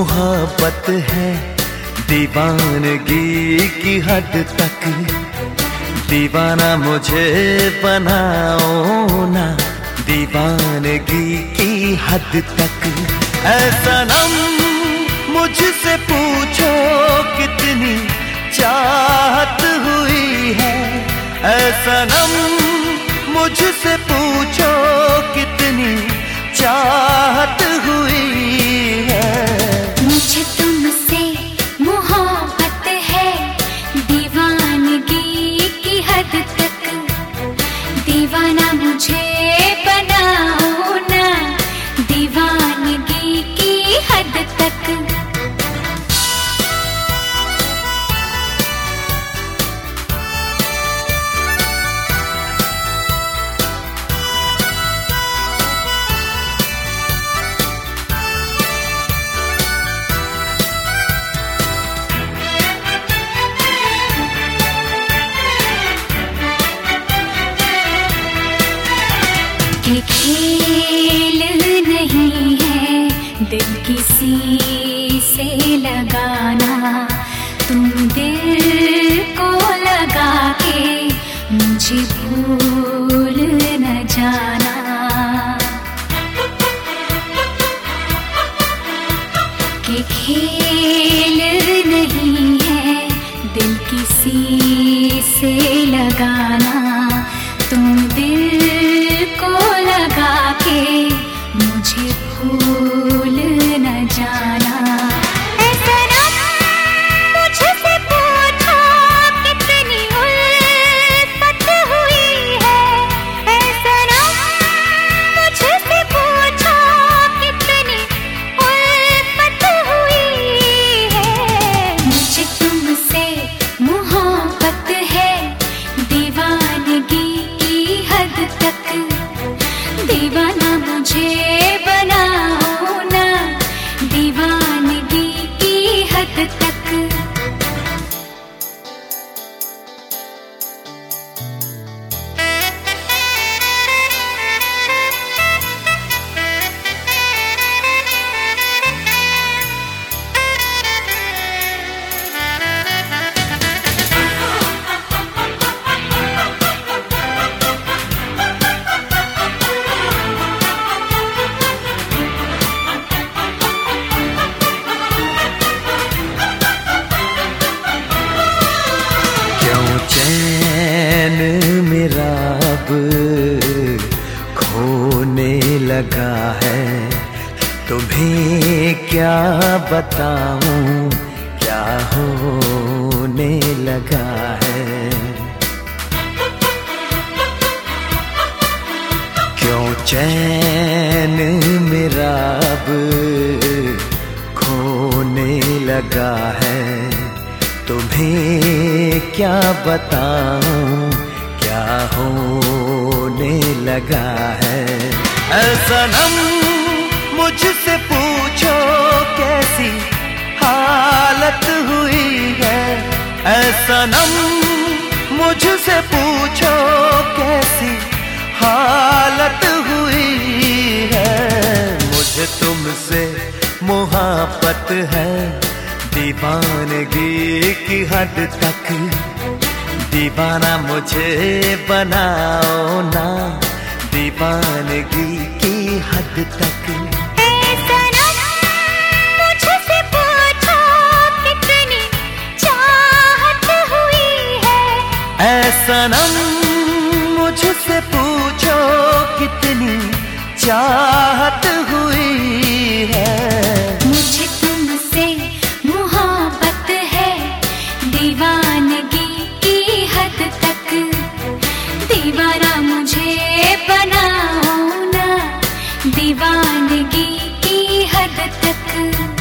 मोहब्बत है दीवानगी की हद तक, दीवाना मुझे बनाओ ना दीवानगी की हद तक। ऐ सनम मुझसे पूछो कितनी चाहत हुई है, ऐ सनम मुझसे पूछो कितनी चाहत हुई है। मुझे तुमसे मोहब्बत है दीवानगी की हद तक, दीवाना मुझे बनाओ ना दीवानगी की हद तक। ये खेल नहीं है दिल किसी से लगाना, तुम दिल को लगा के मुझे भूल न जाना। ये खेल नहीं है दिल किसी से लगाना, तुम दिल को लगा के मुझे भूल न जाना। ऐ सनम मुझसे पूछो कितनी उल्फत हुई है, ऐ सनम मुझसे पूछो कितनी उल्फत हुई है। मुझे तुमसे मोहब्बत है दीवानगी की हद तक, दीवाना मुझे बनाओ ना दीवानगी की हद तक। चैन मेरा अब खोने लगा है, तुम्हें क्या बताऊं क्या होने लगा है। क्यों चैन मेरा अब खोने लगा है, तुम्हें क्या बताऊं क्या होने लगा है। ऐ सनम मुझसे पूछो कैसी हालत हुई है, ऐ सनम मुझसे पूछो कैसी हालत हुई है। मुझे तुमसे मोहब्बत है दीवानगी की हद तक, दीवाना मुझे बनाओ ना दीवानगी की हद तक। ऐ सनम मुझसे पूछो कितनी चाहत हुई है, ऐ सनम मुझसे पूछो कितनी चाहत हुई है। मुझे तुमसे मोहब्बत है दीवानगी की हद तक, दीवाना मुझे बनाओ ना दीवानगी की हद तक।